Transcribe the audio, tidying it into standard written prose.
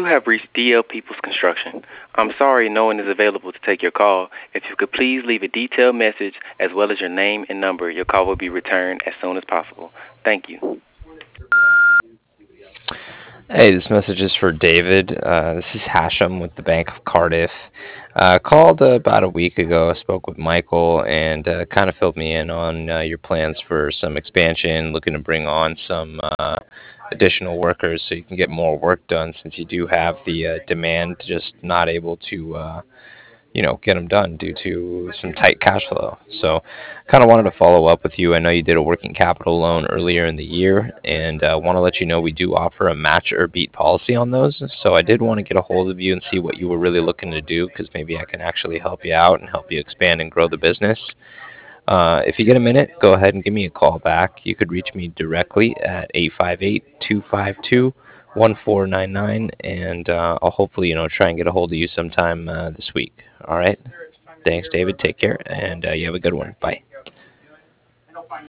You have reached DL Peoples Construction. I'm sorry no one is available to take your call. If you could please leave a detailed message as well as your name and number, your call will be returned as soon as possible. Thank you. Hey, this message is for David. This is Hashem with the Bank of Cardiff. Called about a week ago. Spoke with Michael and kind of filled me in on your plans for some expansion, looking to bring on some additional workers so you can get more work done since you do have the demand, just not able to get them done due to some tight cash flow. So, kind of wanted to follow up with you. I know you did a working capital loan earlier in the year, and want to let you know we do offer a match or beat policy on those. So, I did want to get a hold of you and see what you were really looking to do because maybe I can actually help you out and help you expand and grow the business. If you get a minute, go ahead and give me a call back. You could reach me directly at 858-252-1499, and I'll hopefully, try and get a hold of you sometime this week. All right. Thanks, David. Take care, and you have a good one. Bye.